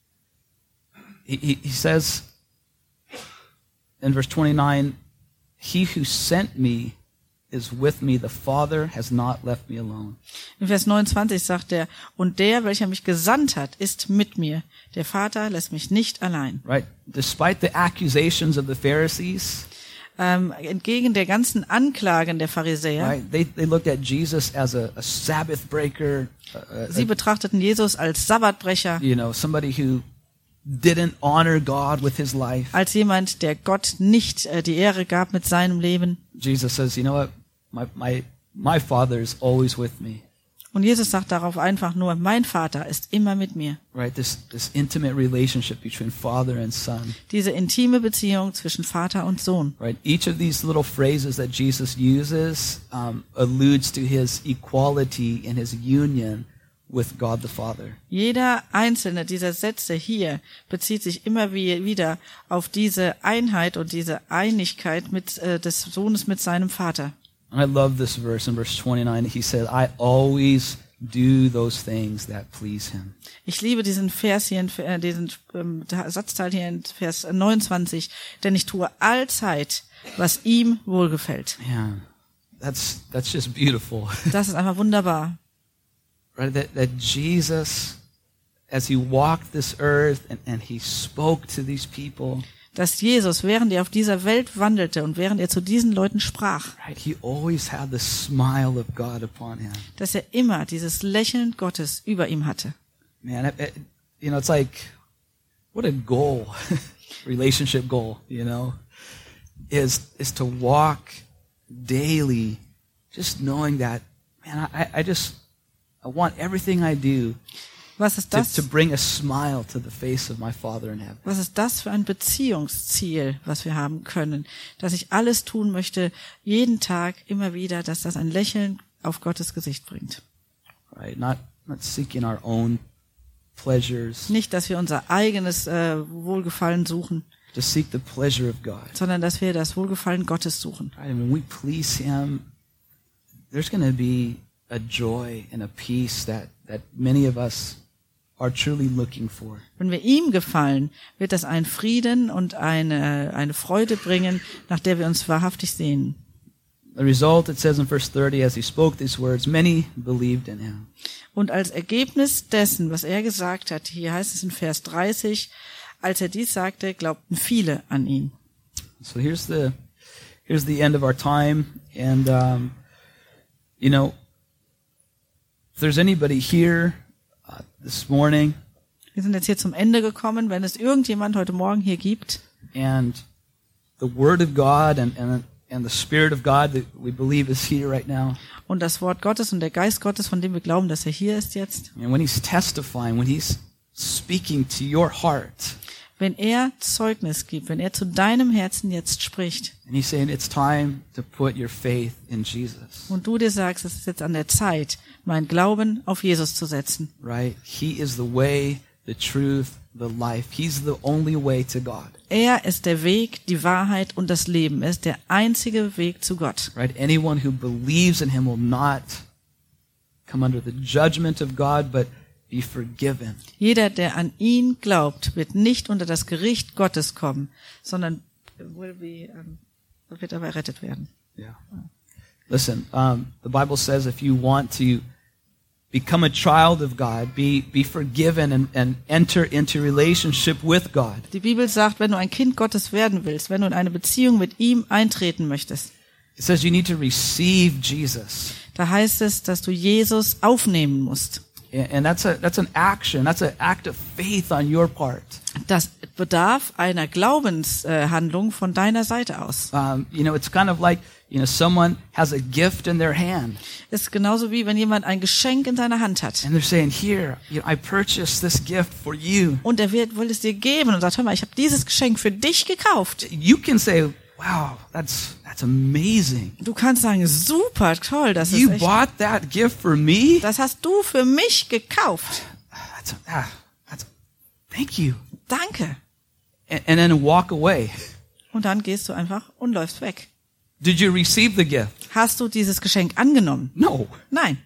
He, he, he says in verse twenty-nine, "He who sent me is with me. The Father has not left me alone." In Vers neunundzwanzig sagt er, und der, welcher mich gesandt hat, ist mit mir. Der Vater lässt mich nicht allein. Right? Despite the accusations of the Pharisees, Ähm, entgegen der ganzen Anklagen der Pharisäer, right? They they looked at Jesus as a, a Sabbath breaker, a, a, sie betrachteten Jesus als Sabbatbrecher, you know, somebody who didn't honor God with his life. als jemand, der Gott nicht äh, die Ehre gab mit seinem Leben. Jesus says, "You know what? My my my Father is always with me." Und Jesus sagt darauf einfach nur, mein Vater ist immer mit mir. Right? This this intimate relationship between Father and Son. Diese intime Beziehung zwischen Vater und Sohn. Right? Each of these little phrases that Jesus uses um, alludes to his equality and his union with God the Father. Jeder einzelne dieser Sätze hier bezieht sich immer wie, wieder auf diese Einheit und diese Einigkeit mit, äh, des Sohnes mit seinem Vater. And I love this verse in verse twenty-nine. He said, "I always do those things that please him." Ich liebe diesen Vers hier, in, äh, diesen ähm, Satzteil hier in Vers neunundzwanzig, denn ich tue allzeit, was ihm wohlgefällt. Man, that's that's just beautiful. Das ist einfach wunderbar. Right? That that Jesus, as he walked this earth and, and he spoke to these people, dass Jesus, während er auf dieser Welt wandelte und während er zu diesen Leuten sprach, right, he always had the smile of God upon him. dass er immer dieses Lächeln Gottes über ihm hatte. Man, it, it, you know, it's like, what a goal, relationship goal, you know, is is to walk daily, just knowing that, man, I, I just, I want everything I do Was ist to, das? to bring a smile to the face of my Father in heaven. Was ist das für ein Beziehungsziel, was wir haben können? Dass ich alles tun möchte, jeden Tag, immer wieder, dass das ein Lächeln auf Gottes Gesicht bringt. Right? Not not seeking our own pleasures, Nicht, dass wir unser eigenes äh, Wohlgefallen suchen, to seek the pleasure of God. sondern dass wir das Wohlgefallen Gottes suchen. Right? And when we please Him, there's going to be a joy and a peace that that many of us are truly looking for. Wenn wir ihm gefallen, wird das einen Frieden und eine, eine Freude bringen, nach der wir uns wahrhaftig sehnen. The result, it says in verse thirty, as he spoke these words, many believed in him. Und als Ergebnis dessen, was er gesagt hat, hier heißt es in Vers dreißig, als er dies sagte, glaubten viele an ihn. So here's the here's the end of our time, and um, you know, If there's anybody here uh, this morning Wir sind jetzt hier zum Ende gekommen. Wenn es irgendjemand heute Morgen hier gibt, and the Word of God and, and, and the Spirit of God that we believe is here right now, und das Wort Gottes und der Geist Gottes, von dem wir glauben, dass er hier ist jetzt, and when He's testifying, when He's speaking to your heart, wenn er Zeugnis gibt, wenn er zu deinem Herzen jetzt spricht and He's saying it's time to put your faith in Jesus, und du dir sagst, es ist jetzt an der Zeit, meinen Glauben auf Jesus zu setzen. right? He is the way, the truth, the life. He's the only way to God, Er ist der Weg, die Wahrheit und das Leben. Er ist der einzige Weg zu Gott. right? Anyone who believes in Him will not come under the judgment of God, but be forgiven. Jeder, der an ihn glaubt, wird nicht unter das Gericht Gottes kommen, sondern will be, um, wird aber errettet werden. Yeah. Listen, um, the Bible says if you want to become a child of God, be be forgiven and, and enter into relationship with God, Die Bibel sagt, wenn du ein Kind Gottes werden willst, wenn du in eine Beziehung mit ihm eintreten möchtest, it says you need to receive Jesus. da heißt es, dass du Jesus aufnehmen musst. And and that's a that's an action. That's an act of faith on your part. Das bedarf einer Glaubenshandlung von deiner Seite aus. Um, you know, it's kind of like, you know, someone has a gift in their hand, Es ist genauso wie wenn jemand ein Geschenk in seiner Hand hat. and they're saying, "Here, you know, I purchased this gift for you." Und er wird, will es dir geben und sagt, hör mal, ich habe dieses Geschenk für dich gekauft. You can say, "Wow, that's that's amazing. Du kannst sagen, super, toll, das ist You echt, bought that gift for me." das hast du für mich gekauft. That's, ah, that's, thank you. Danke. And, and then walk away. Und dann gehst du einfach und läufst weg. Did you receive the gift? Hast du dieses Geschenk angenommen? No. Nein.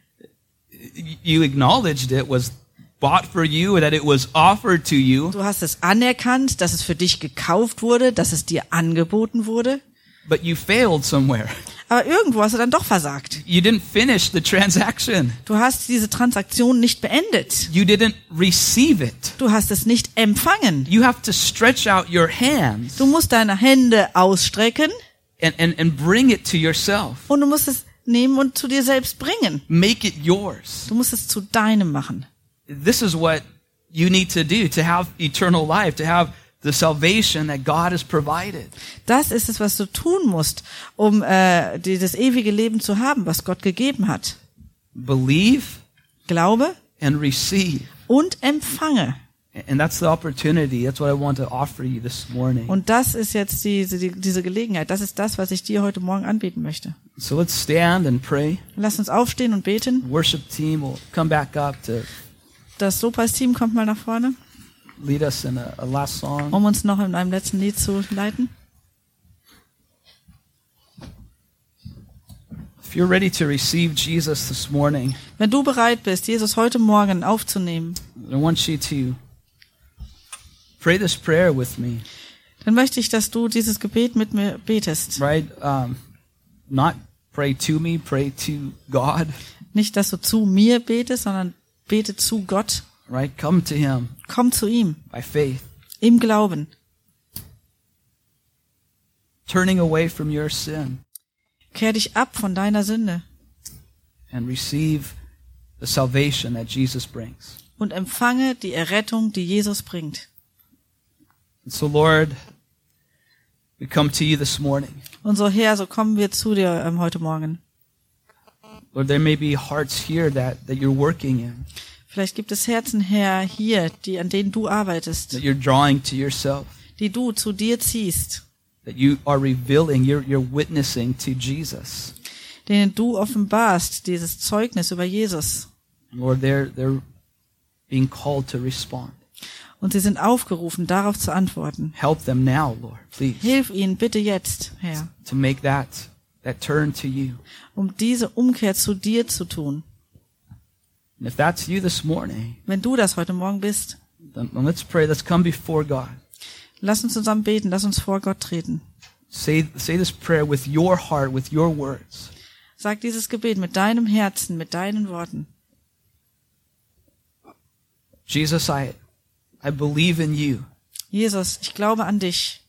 You acknowledged it was bought for you, that it was offered to you, Du hast es anerkannt, dass es für dich gekauft wurde, dass es dir angeboten wurde. but you failed somewhere. Aber irgendwo hast du dann doch versagt. You didn't finish the transaction. Du hast diese Transaktion nicht beendet. You didn't receive it. Du hast es nicht empfangen. You have to stretch out your hands Du musst deine Hände ausstrecken and, and, and bring it to yourself. und du musst es nehmen und zu dir selbst bringen. Make it yours. Du musst es zu deinem machen. This is what you need to do to have eternal life, to have the salvation that God has provided. Das ist es, was du tun musst, um äh, dieses ewige Leben zu haben, was Gott gegeben hat. Believe Glaube and receive. und empfange. And that's the opportunity. That's what I want to offer you this morning. Und das ist jetzt diese, die, diese Gelegenheit. Das ist das, was ich dir heute Morgen anbieten möchte. So let's stand and pray. Lass uns aufstehen und beten. Worship team will come back up to Das Lobpreisteam kommt mal nach vorne, lead us in a, a last song. um uns noch in einem letzten Lied zu leiten. If you're ready to receive Jesus this morning, Wenn du bereit bist, Jesus heute Morgen aufzunehmen, I want you to pray this prayer with me, dann möchte ich, dass du dieses Gebet mit mir betest. right? Um, not pray to me, pray to God, Nicht, dass du zu mir betest, sondern bete zu Gott. right? Come to Him Komm zu ihm by faith, im Glauben. turning away from your sin Kehr dich ab von deiner Sünde and receive the salvation that Jesus brings. und empfange die Errettung, die Jesus bringt. And so, Lord, we come to you this morning. Und so Herr, so kommen wir zu dir ähm, heute Morgen. Lord, there may be hearts here that, that you're working in, Vielleicht gibt es Herzen, Herr, hier, die, an denen du arbeitest, that you're drawing to yourself, die du zu dir ziehst, that you are revealing, you're, you're witnessing to Jesus. denen du offenbarst dieses Zeugnis über Jesus. Lord, they're, they're being called to respond. Und sie sind aufgerufen, darauf zu antworten. Help them now, Lord, please, Hilf ihnen bitte jetzt, Herr, to make that, that turn to you. um diese Umkehr zu dir zu tun. And if that's you this morning, Wenn du das heute Morgen bist, then then let's pray. Let's come before God. lass uns zusammen beten, lass uns vor Gott treten. Say, say this prayer with your heart, with your words. Sag dieses Gebet mit deinem Herzen, mit deinen Worten. Jesus, I, I believe in you. Jesus, ich glaube an dich.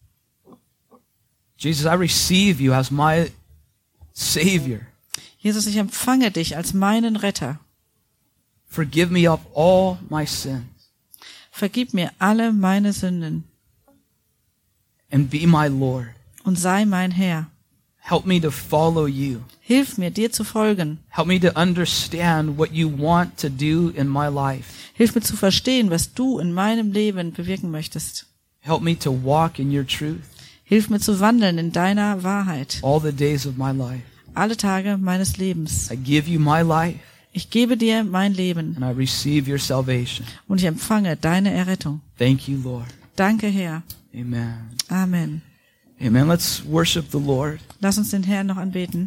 Jesus, I receive you as my Savior. Jesus, ich empfange dich als meinen Retter. Forgive me of all my sins Vergib mir alle meine Sünden and be my Lord. und sei mein Herr. Help me to follow you. Hilf mir, dir zu folgen. Help me to understand what you want to do in my life. Hilf mir zu verstehen, was du in meinem Leben bewirken möchtest. Help me to walk in your truth Hilf mir zu wandeln in deiner Wahrheit. all the days of my life. Alle Tage meines Lebens. I give you my life Ich gebe dir mein Leben and I receive your salvation. und ich empfange deine Errettung. Thank you, Lord. Danke, Herr. Amen. Amen. Amen. Let's worship the Lord. Lass uns den Herrn noch anbeten.